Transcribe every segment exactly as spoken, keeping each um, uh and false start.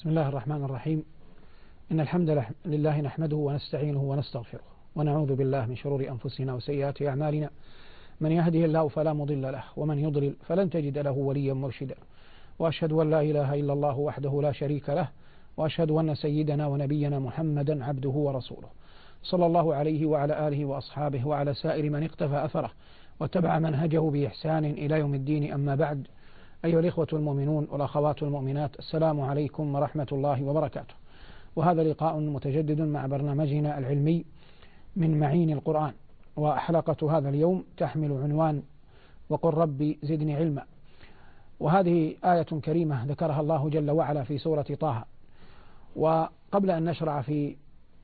بسم الله الرحمن الرحيم. إن الحمد لله نحمده ونستعينه ونستغفره ونعوذ بالله من شرور أنفسنا وسيئات أعمالنا، من يهده الله فلا مضل له ومن يضلل فلن تجد له وليا مرشدا، وأشهد أن لا إله إلا الله وحده لا شريك له، وأشهد أن سيدنا ونبينا محمدا عبده ورسوله، صلى الله عليه وعلى آله وأصحابه وعلى سائر من اقتفى أثره واتبع منهجه بإحسان إلى يوم الدين. أما بعد، أيها الإخوة المؤمنون والأخوات المؤمنات، السلام عليكم ورحمة الله وبركاته. وهذا لقاء متجدد مع برنامجنا العلمي من معين القرآن، وحلقة هذا اليوم تحمل عنوان وقل ربي زدني علما. وهذه آية كريمة ذكرها الله جل وعلا في سورة طه. وقبل أن نشرع في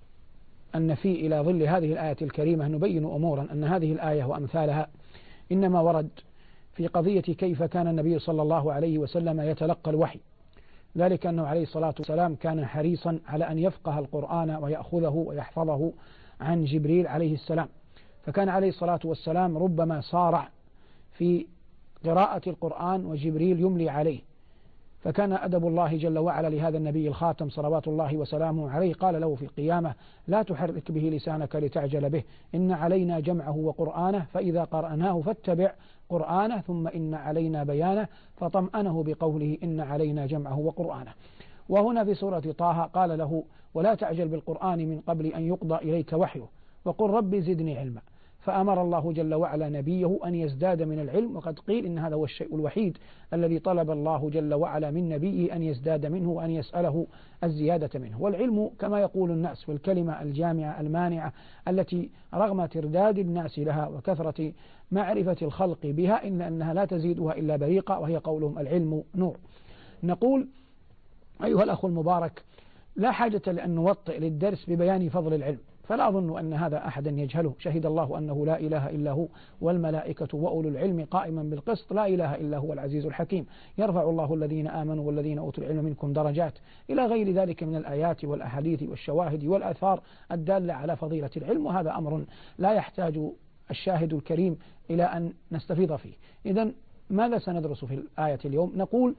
النفي إلى ظل هذه الآية الكريمة نبين أمورا، أن هذه الآية وأمثالها إنما ورد في قضية كيف كان النبي صلى الله عليه وسلم يتلقى الوحي، ذلك أنه عليه الصلاة والسلام كان حريصا على أن يفقه القرآن ويأخذه ويحفظه عن جبريل عليه السلام، فكان عليه الصلاة والسلام ربما صارع في قراءة القرآن وجبريل يملي عليه، فكان أدب الله جل وعلا لهذا النبي الخاتم صلوات الله وسلامه عليه، قال له في القيامة: لا تحرك به لسانك لتعجل به، إن علينا جمعه وقرآنه، فإذا قرأناه فاتبع قرآنه، ثم إن علينا بيانه، فطمأنه بقوله إن علينا جمعه وقرآنه. وهنا في سورة طه قال له: ولا تعجل بالقرآن من قبل أن يقضى إليك وحيه وقل ربي زدني علما. فأمر الله جل وعلا نبيه أن يزداد من العلم، وقد قيل إن هذا هو الشيء الوحيد الذي طلب الله جل وعلا من نبيه أن يزداد منه وأن يسأله الزيادة منه. والعلم كما يقول الناس في الكلمة الجامعة المانعة التي رغم ترداد الناس لها وكثرة معرفة الخلق بها إلا أنها لا تزيدها إلا بريقة، وهي قولهم العلم نور. نقول أيها الأخ المبارك، لا حاجة لأن نوطئ للدرس ببيان فضل العلم، فلا أظن أن هذا أحدا يجهله. شهد الله أنه لا إله إلا هو والملائكة وأولو العلم قائما بالقسط، لا إله إلا هو العزيز الحكيم، يرفع الله الذين آمنوا والذين أوتوا العلم منكم درجات، إلى غير ذلك من الآيات والأحاديث والشواهد والآثار الدالة على فضيلة العلم، وهذا أمر لا يحتاج الشاهد الكريم إلى أن نستفيض فيه. إذن ماذا سندرس في الآية اليوم؟ نقول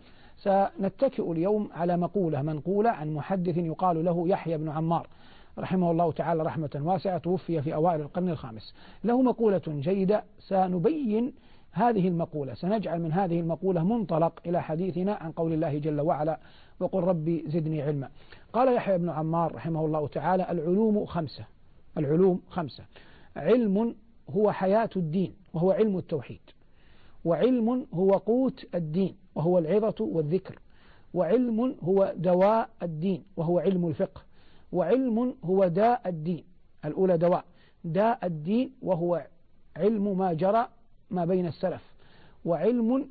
سنتكئ اليوم على مقولة منقولة عن محدث يقال له يحيى بن عمار رحمه الله تعالى رحمة واسعة، توفي في أوائل القرن الخامس. له مقولة جيدة، سنبين هذه المقولة، سنجعل من هذه المقولة منطلق إلى حديثنا عن قول الله جل وعلا وقل ربي زدني علما. قال يحيى بن عمار رحمه الله تعالى: العلوم خمسة. العلوم خمسة: علم هو حياة الدين وهو علم التوحيد، وعلم هو قوت الدين وهو العظة والذكر، وعلم هو دواء الدين وهو علم الفقه، وعلم هو داء الدين، الأولى دواء، داء الدين وهو علم ما جرى ما بين السلف، وعلم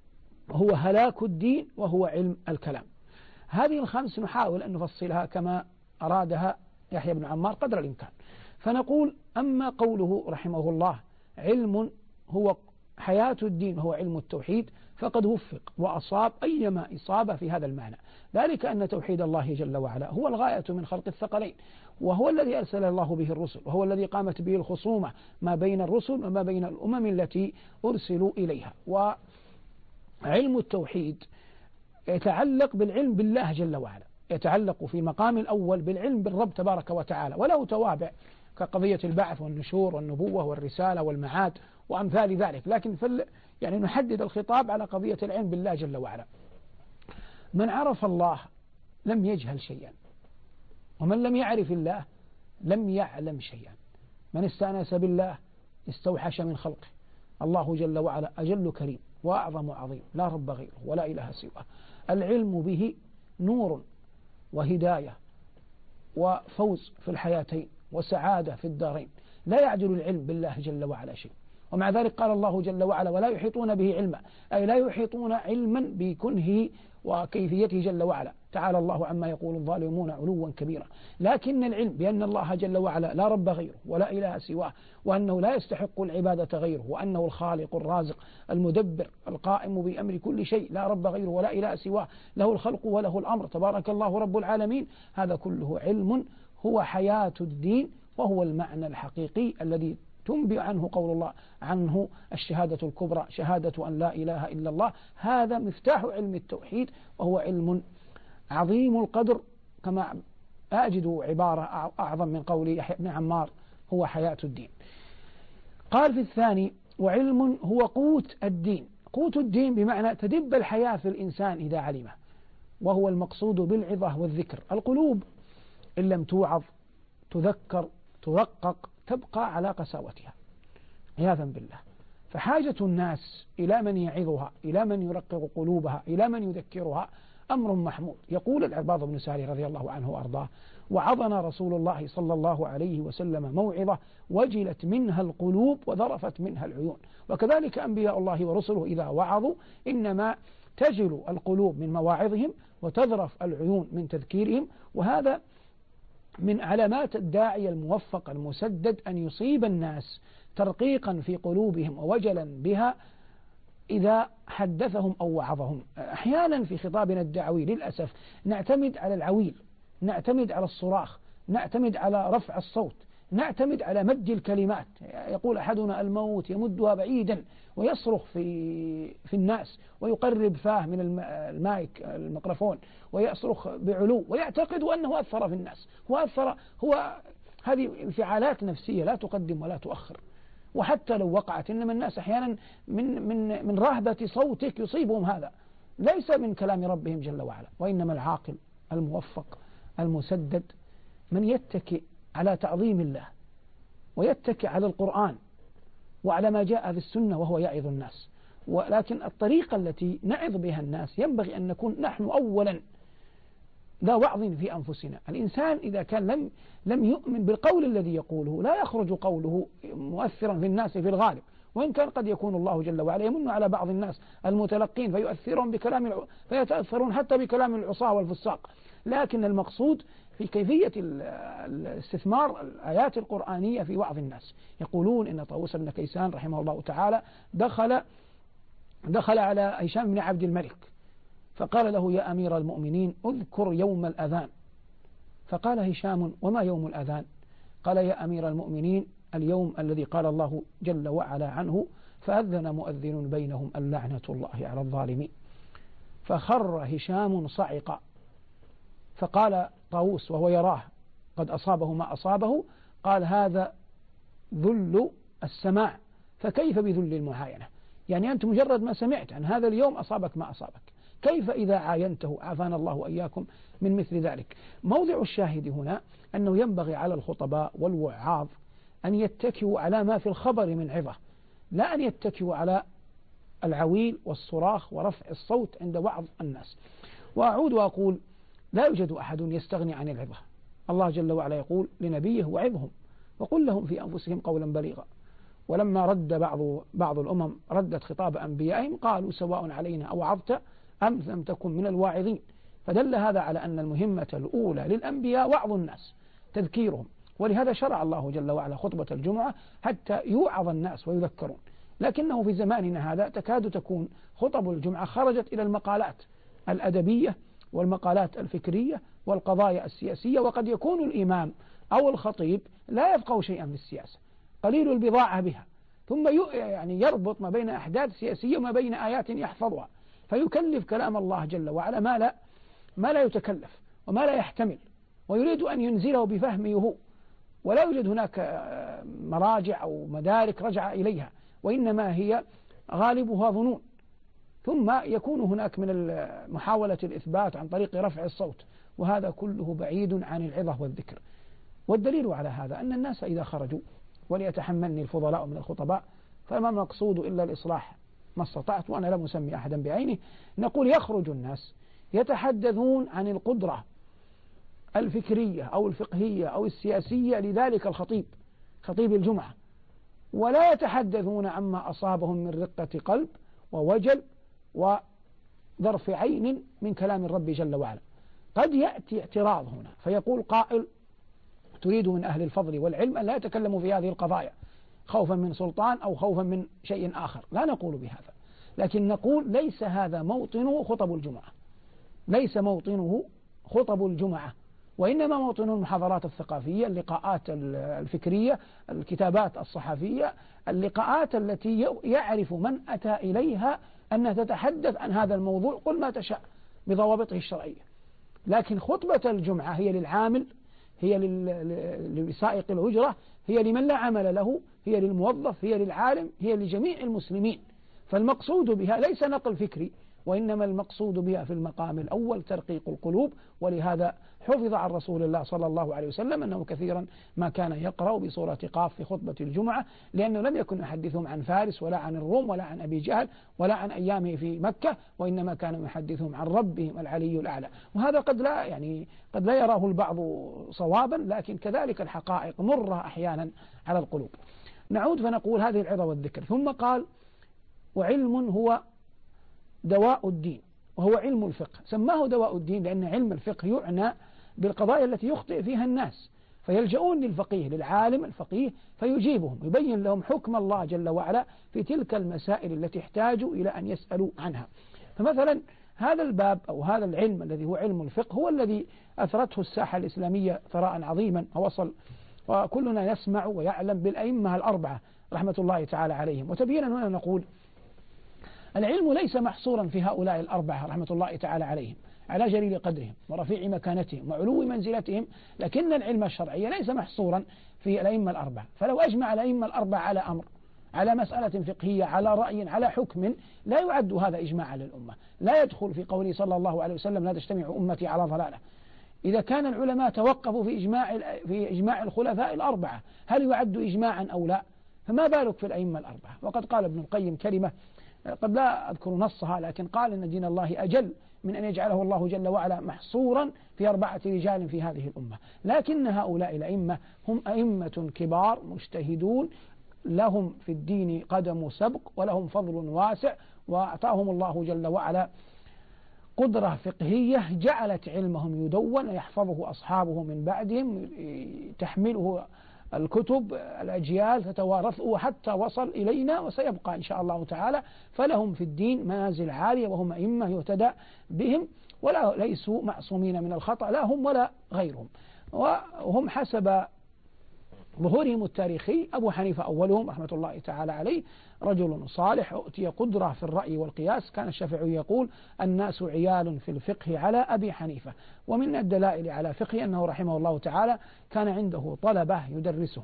هو هلاك الدين وهو علم الكلام. هذه الخمس نحاول أن نفصلها كما أرادها يحيى بن عمار قدر الإمكان. فنقول: أما قوله رحمه الله علم هو حياة الدين وهو علم التوحيد، فقد وفق وأصاب أيما إصابة في هذا المعنى، ذلك أن توحيد الله جل وعلا هو الغاية من خلق الثقلين، وهو الذي أرسل الله به الرسل، وهو الذي قامت به الخصومة ما بين الرسل وما بين الأمم التي أرسلوا إليها. وعلم التوحيد يتعلق بالعلم بالله جل وعلا، يتعلق في المقام الأول بالعلم بالرب تبارك وتعالى، وله توابع كقضية البعث والنشور والنبوة والرسالة والمعاد وأمثال ذلك، لكن فل يعني نحدد الخطاب على قضية العلم بالله جل وعلا. من عرف الله لم يجهل شيئا، ومن لم يعرف الله لم يعلم شيئا. من استأنس بالله استوحش من خلقه. الله جل وعلا أجل كريم وأعظم عظيم، لا رب غيره ولا إله سواه. العلم به نور وهداية وفوز في الحياتين وسعادة في الدارين، لا يعدل العلم بالله جل وعلا شيء. ومع ذلك قال الله جل وعلا: ولا يحيطون به علما، أي لا يحيطون علما بكنه وكيفيته جل وعلا. تعالى الله عما يقول الظالمون علوا كبيرا. لكن العلم بأن الله جل وعلا لا رب غيره ولا إله سواه، وأنه لا يستحق العبادة غيره، وأنه الخالق الرازق المدبر القائم بأمر كل شيء، لا رب غيره ولا إله سواه، له الخلق وله الأمر، تبارك الله رب العالمين. هذا كله علم هو حياة الدين، وهو المعنى الحقيقي الذي تنبئ عنه قول الله عنه الشهادة الكبرى، شهادة أن لا إله إلا الله. هذا مفتاح علم التوحيد، وهو علم عظيم القدر، كما أجد عبارة أعظم من قول يحيى بن عمار: هو حياة الدين. قال في الثاني: وعلم هو قوت الدين. قوت الدين بمعنى تدب الحياة في الإنسان إذا علمه، وهو المقصود بالعظة والذكر. القلوب إن لم توعظ تذكر ترقق تبقى على قساوتها عياذا بالله. فحاجة الناس إلى من يعظها، إلى من يرقق قلوبها، إلى من يذكرها أمر محمود. يقول العرباض بن ساري رضي الله عنه وأرضاه: وعظنا رسول الله صلى الله عليه وسلم موعظة وجلت منها القلوب وذرفت منها العيون. وكذلك أنبياء الله ورسله إذا وعظوا إنما تجل القلوب من مواعظهم وتذرف العيون من تذكيرهم. وهذا من علامات الداعية الموفق المسدد أن يصيب الناس ترقيقا في قلوبهم ووجلا بها إذا حدثهم أو وعظهم. أحيانا في خطابنا الدعوي للأسف نعتمد على العويل، نعتمد على الصراخ، نعتمد على رفع الصوت، نعتمد على مد الكلمات. يقول أحدنا: الموت يمدها بعيدا، ويصرخ في في الناس ويقرب فاه من المايك الميكروفون ويصرخ بعلو ويعتقد أنه أثر في الناس. هو أثر هو هذه انفعالات نفسية لا تقدم ولا تؤخر. وحتى لو وقعت، إنما الناس أحيانا من من من رهبة صوتك يصيبهم هذا، ليس من كلام ربهم جل وعلا. وإنما العاقل الموفق المسدد من يتكئ على تعظيم الله ويتكئ على القرآن وعلى ما جاء في السنة وهو يعظ الناس. ولكن الطريقة التي نعظ بها الناس ينبغي أن نكون نحن أولا ذا وعظ في أنفسنا. الإنسان إذا كان لم لم يؤمن بالقول الذي يقوله لا يخرج قوله مؤثرا في الناس في الغالب، وإن كان قد يكون الله جل وعلا يمن على بعض الناس المتلقين فيؤثرون بكلام الع... فيتأثرون حتى بكلام العصاة والفساق. لكن المقصود في كيفية الاستثمار الآيات القرآنية في وعظ الناس. يقولون إن طاووس بن كيسان رحمه الله تعالى دخل دخل على هشام بن عبد الملك فقال له: يا أمير المؤمنين اذكر يوم الأذان. فقال هشام: وما يوم الأذان؟ قال: يا أمير المؤمنين اليوم الذي قال الله جل وعلا عنه: فأذن مؤذن بينهم اللعنة الله على الظالمين. فخر هشام صعقا. فقال طاووس وهو يراه قد أصابه ما أصابه: قال: هذا ذل السماع، فكيف بذل المعاينة؟ يعني أنت مجرد ما سمعت عن هذا اليوم أصابك ما أصابك، كيف إذا عاينته؟ عافانا الله وإياكم من مثل ذلك. موضع الشاهد هنا أنه ينبغي على الخطباء والوعاظ أن يتكئوا على ما في الخبر من عظة، لا أن يتكئوا على العويل والصراخ ورفع الصوت عند وعظ الناس. وأعود وأقول: لا يوجد أحد يستغني عن العظة. الله جل وعلا يقول لنبيه: وعظهم وقل لهم في أنفسهم قولا بليغا. ولما رد بعض بعض الأمم ردت خطاب أنبيائهم قالوا: سواء علينا أوعظت أم لم تكن من الواعظين. فدل هذا على أن المهمة الأولى للأنبياء وعظ الناس تذكيرهم. ولهذا شرع الله جل وعلا خطبة الجمعة حتى يوعظ الناس ويذكرون. لكنه في زماننا هذا تكاد تكون خطب الجمعة خرجت إلى المقالات الأدبية والمقالات الفكرية والقضايا السياسية. وقد يكون الإمام أو الخطيب لا يفقه شيئا في السياسة، قليل البضاعة بها، ثم يعني يربط ما بين أحداث سياسية وما بين آيات يحفظها، فيكلف كلام الله جل وعلا ما لا ما لا يتكلف وما لا يحتمل، ويريد أن ينزله بفهمه هو، ولا يوجد هناك مراجع أو مدارك رجع إليها، وإنما هي غالبها ظنون. ثم يكون هناك من محاولة الإثبات عن طريق رفع الصوت، وهذا كله بعيد عن العظة والذكر. والدليل على هذا أن الناس إذا خرجوا، وليتحملني الفضلاء من الخطباء، فما المقصود إلا الإصلاح ما استطعت، وأنا لم أسمي أحدا بعينه، نقول يخرج الناس يتحدثون عن القدرة الفكرية أو الفقهية أو السياسية لذلك الخطيب خطيب الجمعة، ولا يتحدثون عما أصابهم من رقة قلب ووجل وذرف عين من كلام الرب جل وعلا. قد يأتي اعتراض هنا فيقول قائل: تريد من أهل الفضل والعلم أن لا يتكلموا في هذه القضايا خوفا من سلطان أو خوفا من شيء آخر. لا نقول بهذا، لكن نقول ليس هذا موطنه خطب الجمعة، ليس موطنه خطب الجمعة، وإنما موطن المحاضرات الثقافية، اللقاءات الفكرية، الكتابات الصحفية، اللقاءات التي يعرف من أتى إليها أن تتحدث عن هذا الموضوع قل ما تشاء بضوابطه الشرعية. لكن خطبة الجمعة هي للعامل، هي لسائق الأجرة، هي لمن لا عمل له، هي للموظف، هي للعالم، هي لجميع المسلمين. فالمقصود بها ليس نقل فكري، وإنما المقصود بها في المقام الأول ترقيق القلوب. ولهذا حفظ عن رسول الله صلى الله عليه وسلم أنه كثيرا ما كان يقرأ بسورة قاف في خطبة الجمعة، لأنه لم يكن يحدثهم عن فارس ولا عن الروم ولا عن أبي جهل ولا عن أيامه في مكة، وإنما كان يحدثهم عن ربهم العلي الأعلى. وهذا قد لا يعني قد لا يراه البعض صوابا، لكن كذلك الحقائق مرة أحيانا على القلوب. نعود فنقول هذه العظة والذكر. ثم قال: وعلم هو دواء الدين، وهو علم الفقه. سماه دواء الدين لأن علم الفقه يعنى بالقضايا التي يخطئ فيها الناس، فيلجؤون للفقيه، للعالم الفقيه، فيجيبهم، يبين لهم حكم الله جل وعلا في تلك المسائل التي احتاجوا إلى أن يسألوا عنها. فمثلا هذا الباب أو هذا العلم الذي هو علم الفقه هو الذي أثرته الساحة الإسلامية ثراء عظيما، ووصل وكلنا يسمع ويعلم بالأئمة الأربعة رحمة الله تعالى عليهم. وتبينا هنا نقول: العلم ليس محصورا في هؤلاء الأربعة رحمة الله تعالى عليهم على جليل قدرهم ورفيع مكانتهم وعلو منزلتهم، لكن العلم الشرعي ليس محصورا في الأئمة الأربعة. فلو أجمع الأئمة الأربعة على أمر، على مسألة فقهية، على رأي، على حكم، لا يعد هذا إجماعا للأمة، لا يدخل في قوله صلى الله عليه وسلم: لا تجتمع أمتي على ضلالة. إذا كان العلماء توقفوا في إجماع في إجماع الخلفاء الأربعة، هل يعد إجماعا أو لا؟ فما بالك في الأئمة الأربعة؟ وقد قال ابن القيم كلمة قد لا أذكر نصها، لكن قال إن دين الله أجل من أن يجعله الله جل وعلا محصورا في أربعة رجال في هذه الأمة. لكن هؤلاء الأئمة هم أئمة كبار مجتهدون، لهم في الدين قدم سبق ولهم فضل واسع، وأعطاهم الله جل وعلا قدرة فقهية جعلت علمهم يدون يحفظه أصحابه من بعدهم، تحمله الكتب الأجيال تتوارثه حتى وصل إلينا وسيبقى إن شاء الله تعالى. فلهم في الدين منازل عالية، وهم أئمة يهتدى بهم، ولا ليسوا معصومين من الخطأ، لا هم ولا غيرهم. وهم حسب ظهورهم التاريخي: أبو حنيفة أولهم رحمة الله تعالى عليه، رجل صالح أؤتي قدرة في الرأي والقياس. كان الشافعي يقول: الناس عيال في الفقه على أبي حنيفة. ومن الدلائل على فقه أنه رحمه الله تعالى كان عنده طلبة يدرسهم،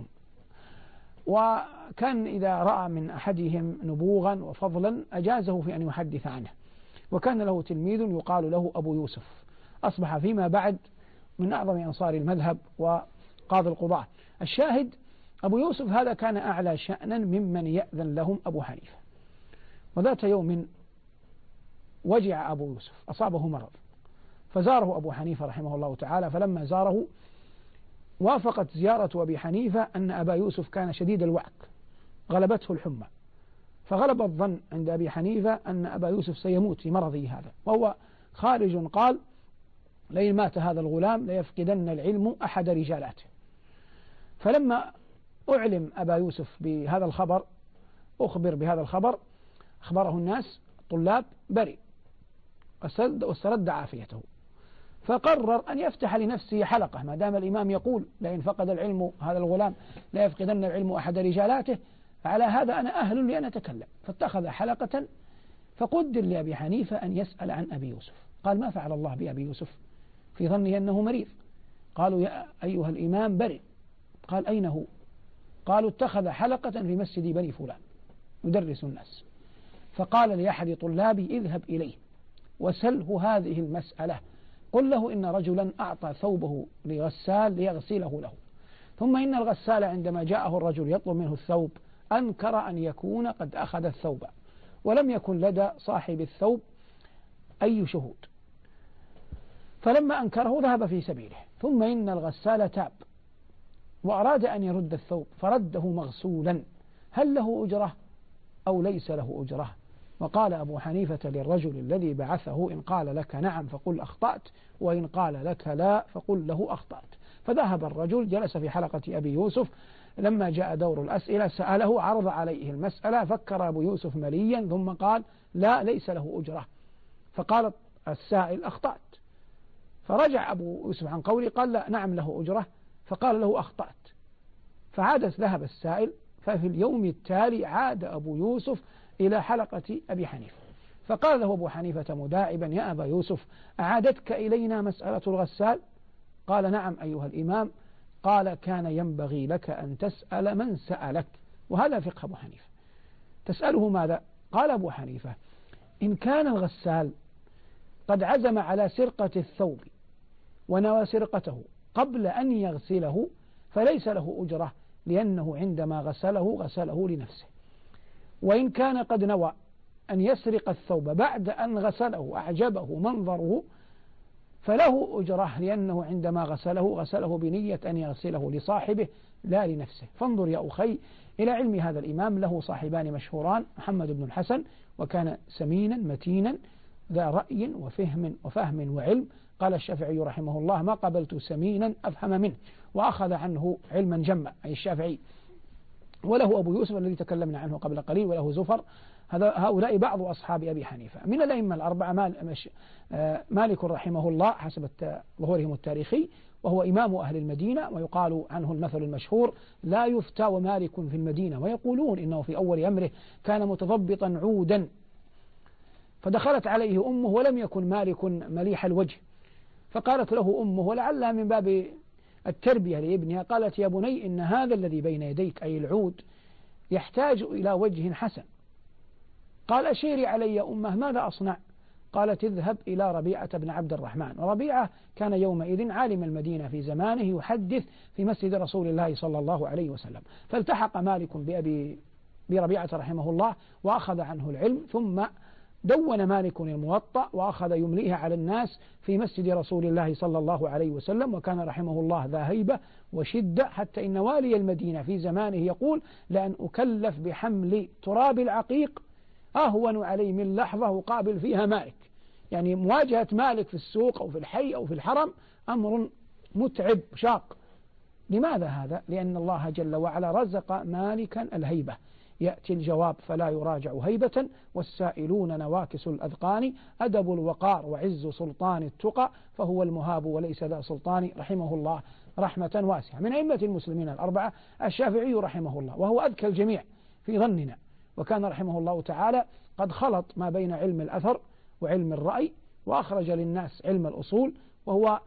وكان إذا رأى من أحدهم نبوغا وفضلا أجازه في أن يحدث عنه. وكان له تلميذ يقال له أبو يوسف، أصبح فيما بعد من أعظم أنصار المذهب وقاضي القضاة. الشاهد: أبو يوسف هذا كان أعلى شأنا ممن يأذن لهم أبو حنيفة. وذات يوم وجع أبو يوسف، أصابه مرض، فزاره أبو حنيفة رحمه الله تعالى. فلما زاره وافقت زيارة أبي حنيفة أن أبا يوسف كان شديد الوعك، غلبته الحمى، فغلب الظن عند أبي حنيفة أن أبا يوسف سيموت في مرضه هذا، وهو خارج قال: لئن مات هذا الغلام ليفقدن العلم أحد رجالاته. فلما أعلم أبا يوسف بهذا الخبر، أخبر بهذا الخبر، أخبره الناس الطلاب، برئ واسترد عافيته، فقرر أن يفتح لنفسه حلقة. ما دام الإمام يقول: لئن فقد العلم هذا الغلام لا يفقدن العلم أحد رجالاته، فعلى هذا أنا أهل لأن أتكلم. فاتخذ حلقة، فقدر لأبي حنيفة أن يسأل عن أبي يوسف. قال: ما فعل الله بأبي يوسف؟ في ظنه أنه مريض. قالوا: يا أيها الإمام برئ. قال: أين هو؟ قالوا: اتخذ حلقة في مسجد بني فلان يدرس الناس. فقال لأحد طلابي: اذهب إليه وسله هذه المسألة، قل له إن رجلا أعطى ثوبه لغسال ليغسله له، ثم إن الغسال عندما جاءه الرجل يطلب منه الثوب أنكر أن يكون قد أخذ الثوب، ولم يكن لدى صاحب الثوب أي شهود، فلما أنكره ذهب في سبيله. ثم إن الغسال تاب وأراد أن يرد الثوب فرده مغسولا، هل له أجرة أو ليس له أجرة؟ وقال أبو حنيفة للرجل الذي بعثه: إن قال لك نعم فقل أخطأت، وإن قال لك لا فقل له أخطأت. فذهب الرجل جلس في حلقة أبي يوسف. لما جاء دور الأسئلة سأله، عرض عليه المسألة، فكر أبو يوسف مليا ثم قال: لا، ليس له أجرة. فقال السائل: أخطأت. فرجع أبو يوسف عن قوله، قال: لا، نعم له أجرة. فقال له: أخطأت. فعاد ذهب السائل. ففي اليوم التالي عاد أبو يوسف إلى حلقة أبي حنيفة، فقال له أبو حنيفة مداعبا: يا أبا يوسف، أعادتك إلينا مسألة الغسال؟ قال: نعم أيها الإمام. قال: كان ينبغي لك أن تسأل من سألك. وهذا فقه أبو حنيفة. تسأله ماذا؟ قال أبو حنيفة: إن كان الغسال قد عزم على سرقة الثوب ونوى سرقته قبل أن يغسله فليس له أجرة، لأنه عندما غسله غسله لنفسه. وإن كان قد نوى أن يسرق الثوب بعد أن غسله أعجبه منظره فله أجرة، لأنه عندما غسله غسله بنية أن يغسله لصاحبه لا لنفسه. فانظر يا أخي إلى علم هذا الإمام. له صاحبان مشهوران: محمد بن الحسن، وكان سمينا متينا ذا رأي وفهم وفهم وعلم. قال الشافعي رحمه الله: ما قبلت سمينا أفهم منه، وأخذ عنه علما جما، أي الشافعي. وله أبو يوسف الذي تكلمنا عنه قبل قليل، وله زفر. هؤلاء بعض أصحاب أبي حنيفة. من الأئمة الأربعة مالك رحمه الله حسب ظهورهم التاريخي، وهو إمام أهل المدينة، ويقال عنه المثل المشهور: لا يفتى ومالك في المدينة. ويقولون إنه في أول أمره كان متضبطا عودا، فدخلت عليه أمه ولم يكن مالك مليح الوجه، فقالت له أمه، ولعلها من باب التربية لابنها، قالت: يا بني، إن هذا الذي بين يديك أي العود يحتاج إلى وجه حسن. قال: أشيري علي يا أمه، ماذا أصنع؟ قالت: اذهب إلى ربيعة بن عبد الرحمن. وربيعة كان يومئذ عالم المدينة في زمانه، يحدث في مسجد رسول الله صلى الله عليه وسلم. فالتحق مالك بأبي بربيعة رحمه الله وأخذ عنه العلم، ثم دون مالك الموطأ وأخذ يمليه على الناس في مسجد رسول الله صلى الله عليه وسلم. وكان رحمه الله ذا هيبة وشدة، حتى إن والي المدينة في زمانه يقول: لأن أكلف بحمل تراب العقيق أهون علي من لحظة أقابل فيها مالك. يعني مواجهة مالك في السوق أو في الحي أو في الحرم أمر متعب شاق. لماذا هذا؟ لأن الله جل وعلا رزق مالكا الهيبة. يأتي الجواب فلا يراجع هيبة، والسائلون نواكس الأذقان، أدب الوقار وعز سلطان التقى، فهو المهاب وليس ذا سلطان. رحمه الله رحمة واسعة. من أئمة المسلمين الأربعة الشافعي رحمه الله، وهو أذكى الجميع في ظننا، وكان رحمه الله تعالى قد خلط ما بين علم الأثر وعلم الرأي، وأخرج للناس علم الأصول، وهو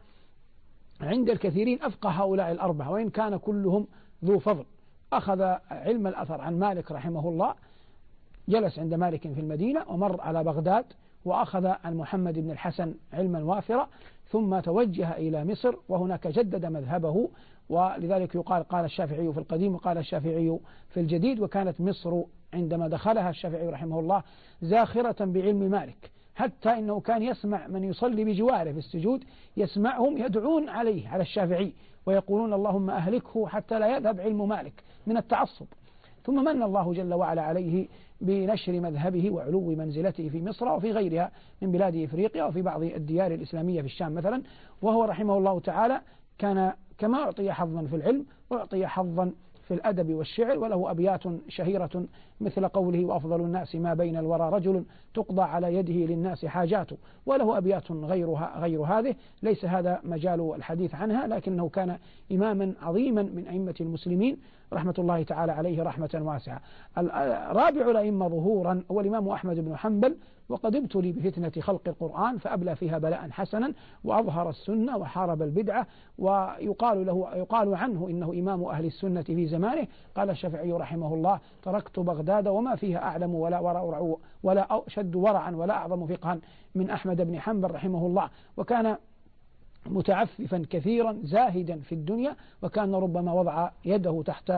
عند الكثيرين أفقه هؤلاء الأربعة، وإن كان كلهم ذو فضل. أخذ علم الأثر عن مالك رحمه الله، جلس عند مالك في المدينة ومر على بغداد، وأخذ عن محمد بن الحسن علما وافرا، ثم توجه إلى مصر، وهناك جدد مذهبه. ولذلك يقال قال الشافعي في القديم وقال الشافعي في الجديد. وكانت مصر عندما دخلها الشافعي رحمه الله زاخرة بعلم مالك، حتى إنه كان يسمع من يصلي بجواره في السجود، يسمعهم يدعون عليه على الشافعي ويقولون: اللهم أهلكه حتى لا يذهب علم مالك، من التعصب. ثم من الله جل وعلا عليه بنشر مذهبه وعلو منزلته في مصر وفي غيرها من بلاد إفريقيا وفي بعض الديار الإسلامية في الشام مثلا. وهو رحمه الله تعالى كان كما أعطي حظا في العلم أعطي حظا في الأدب والشعر، وله أبيات شهيرة مثل قوله: وأفضل الناس ما بين الورى رجل تقضى على يده للناس حاجاته. وله أبيات غيرها غير هذه، ليس هذا مجال الحديث عنها، لكنه كان إماما عظيما من أئمة المسلمين رحمة الله تعالى عليه رحمة واسعة. رابع الأئمة ظهورا هو الإمام أحمد بن حنبل، وقد ابتلي بفتنة خلق القرآن فأبلى فيها بلاء حسنا، وأظهر السنة وحارب البدعة، ويقال له يقال عنه إنه إمام أهل السنة في زمانه. قال الشافعي رحمه الله: تركت بغداد وما فيها أعلم ولا ورع ولا أشد ورعا ولا أعظم فقها من أحمد بن حنبل رحمه الله. وكان متعففا كثيرا زاهدا في الدنيا، وكان ربما وضع يده تحت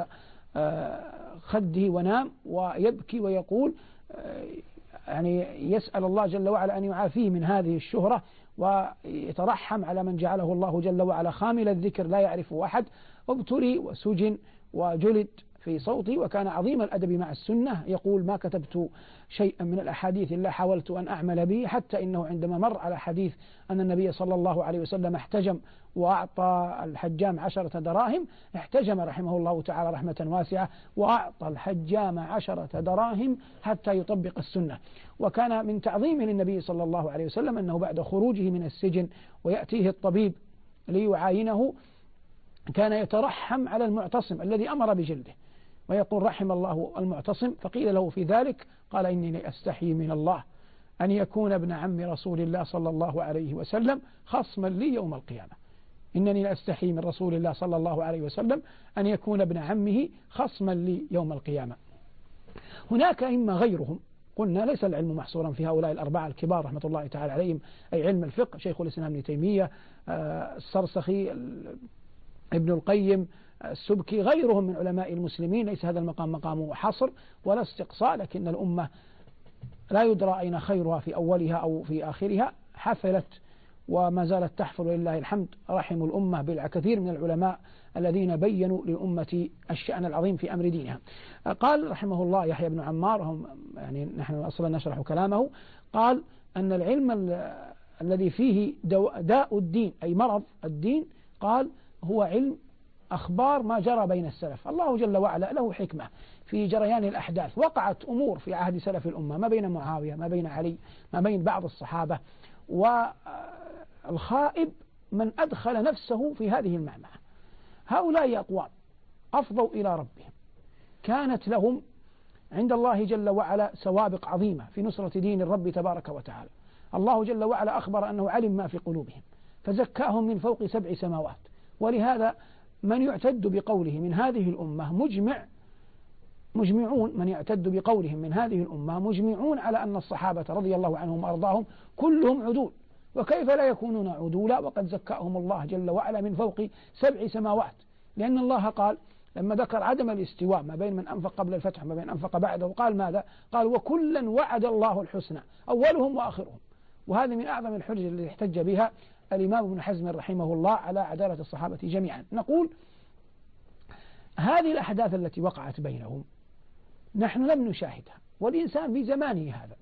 خده ونام ويبكي ويقول يعني يسأل الله جل وعلا أن يعافيه من هذه الشهرة، ويترحم على من جعله الله جل وعلا خامل الذكر لا يعرفه أحد. وابتلي وسجن وجلد في صوتي، وكان عظيم الأدب مع السنة. يقول: ما كتبت شيئا من الأحاديث إلا حاولت أن أعمل به، حتى إنه عندما مر على حديث أن النبي صلى الله عليه وسلم احتجم وأعطى الحجام عشرة دراهم، احتجم رحمه الله تعالى رحمة واسعة وأعطى الحجام عشرة دراهم حتى يطبق السنة. وكان من تعظيمه للنبي صلى الله عليه وسلم أنه بعد خروجه من السجن ويأتيه الطبيب ليعاينه كان يترحم على المعتصم الذي أمر بجلده، ويقول: رحم الله المعتصم. فقيل له في ذلك قال: إني أستحي من الله أن يكون ابن عم رسول الله صلى الله عليه وسلم خصما لي يوم القيامة. إنني لأستحي من رسول الله صلى الله عليه وسلم أن يكون ابن عمه خصما لي يوم القيامة. هناك أئمة غيرهم، قلنا ليس العلم محصورا في هؤلاء الأربعة الكبار رحمة الله تعالى عليهم، أي علم الفقه شيخ الإسلام ابن تيمية، الصرسخي، ابن القيم، السبكي، غيرهم من علماء المسلمين. ليس هذا المقام مقام حصر ولا استقصاء، لكن الأمة لا يدرى أين خيرها في أولها أو في آخرها، حفلت وما زالت تحفل ولله الحمد. رحموا الأمة بالكثير من العلماء الذين بينوا للأمة الشأن العظيم في أمر دينها. قال رحمه الله يحيى بن عمار، هم يعني نحن أصلا نشرح كلامه، قال أن العلم الذي فيه داء الدين أي مرض الدين، قال هو علم أخبار ما جرى بين السلف. الله جل وعلا له حكمة في جريان الأحداث، وقعت أمور في عهد سلف الأمة ما بين معاوية ما بين علي ما بين بعض الصحابة، والخائب من أدخل نفسه في هذه المعمعة. هؤلاء أقوام أفضوا إلى ربهم، كانت لهم عند الله جل وعلا سوابق عظيمة في نصرة دين الرب تبارك وتعالى. الله جل وعلا أخبر أنه علم ما في قلوبهم فزكاهم من فوق سبع سماوات. ولهذا من يعتد بقوله من هذه الأمة مجمع مجمعون من يعتد بقولهم من هذه الأمة مجمعون على أن الصحابة رضي الله عنهم وأرضاهم كلهم عدول، وكيف لا يكونون عدولا وقد زكاهم الله جل وعلا من فوق سبع سماوات. لأن الله قال لما ذكر عدم الاستواء ما بين من أنفق قبل الفتح وما بين أنفق بعده، قال ماذا؟ قال وكلا وعد الله الحسنى أولهم وآخرهم. وهذه من أعظم الحجج التي احتج بها الإمام ابن حزم رحمه الله على عدالة الصحابة جميعا. نقول هذه الأحداث التي وقعت بينهم نحن لم نشاهدها، والإنسان في زمانه هذا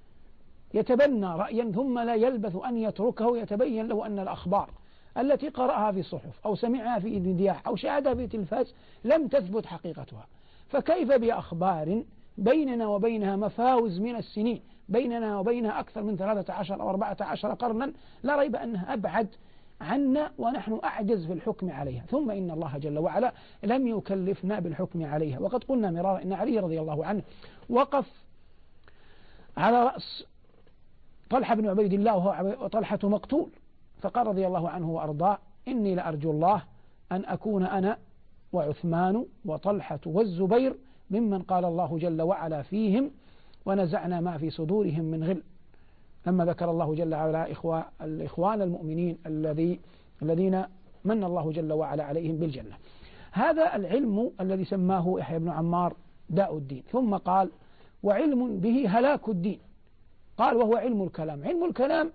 يتبنى رأيا ثم لا يلبث أن يتركه يتبين له أن الأخبار التي قرأها في صحف أو سمعها في إذاعة أو شاهدها في تلفاز لم تثبت حقيقتها. فكيف بأخبار بيننا وبينها مفاوز من السنين، بيننا وبينها أكثر من ثلاثة عشر أو أربعة عشر قرنا، لا ريب أنها أبعد عنا ونحن أعجز في الحكم عليها. ثم إن الله جل وعلا لم يكلفنا بالحكم عليها. وقد قلنا مرارا إن علي رضي الله عنه وقف على رأس طلحة بن عبيد الله وطلحة مقتول، فقال رضي الله عنه وأرضاه إني لأرجو الله أن أكون أنا وعثمان وطلحة والزبير ممن قال الله جل وعلا فيهم ونزعنا ما في صدورهم من غل، لما ذكر الله جل وعلا الإخوان المؤمنين الذي الذين من الله جل وعلا عليهم بالجنة. هذا العلم الذي سماه يحيى بن عمار داء الدين. ثم قال وعلم به هلاك الدين، قال وهو علم الكلام. علم الكلام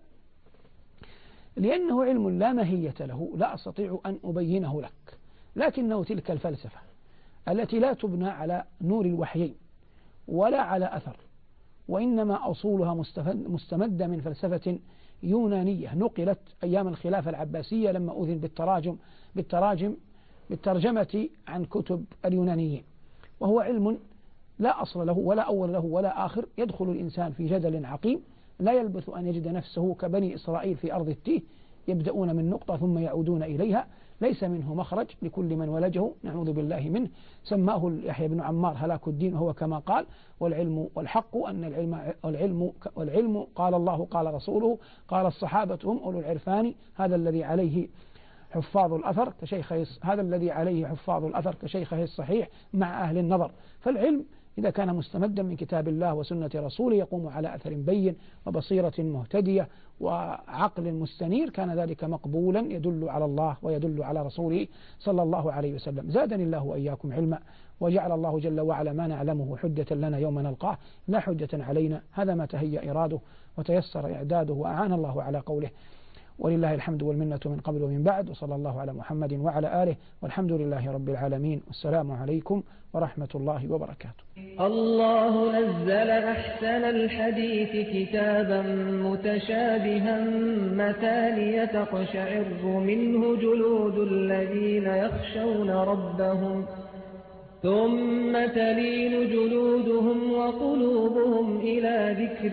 لأنه علم لا ماهية له لا أستطيع أن أبينه لك، لكنه تلك الفلسفة التي لا تبنى على نور الوحيين ولا على أثر، وإنما أصولها مستمدة من فلسفة يونانية نقلت أيام الخلافة العباسية لما أذن بالتراجم بالتراجم بالترجمة عن كتب اليونانيين. وهو علم لا أصل له ولا أول له ولا آخر، يدخل الإنسان في جدل عقيم لا يلبث أن يجد نفسه كبني إسرائيل في أرض التيه، يبدأون من نقطة ثم يعودون إليها، ليس منه مخرج لكل من ولجه، نعوذ بالله منه. سماه يحيى بن عمار هلاك الدين، وهو كما قال والعلم والحق أن العلم والعلم والعلم قال الله قال رسوله قال الصحابة هم أولو العرفان، هذا الذي عليه حفاظ الأثر كشيخه هذا الذي عليه حفاظ الأثر كشيخه الصحيح مع أهل النظر. فالعلم إذا كان مستمدا من كتاب الله وسنة رسوله يقوم على أثر بين وبصيرة مهتدية وعقل مستنير، كان ذلك مقبولا يدل على الله ويدل على رسوله صلى الله عليه وسلم. زادني الله وإياكم علما، وجعل الله جل وعلا ما نعلمه حجة لنا يوم نلقاه لا حجة علينا. هذا ما تهيأ إراده وتيسر إعداده وأعان الله على قوله، ولله الحمد والمنة من قبل ومن بعد، وصلى الله على محمد وعلى آله، والحمد لله رب العالمين، والسلام عليكم ورحمة الله وبركاته. الله نزل أحسن الحديث كتابا متشابها مثانية تقشعر منه جلود الذين يخشون ربهم ثم تلين جلودهم وقلوبهم إلى ذكر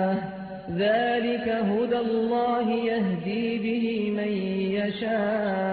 الله، ذلك هدى الله يهدي به من يشاء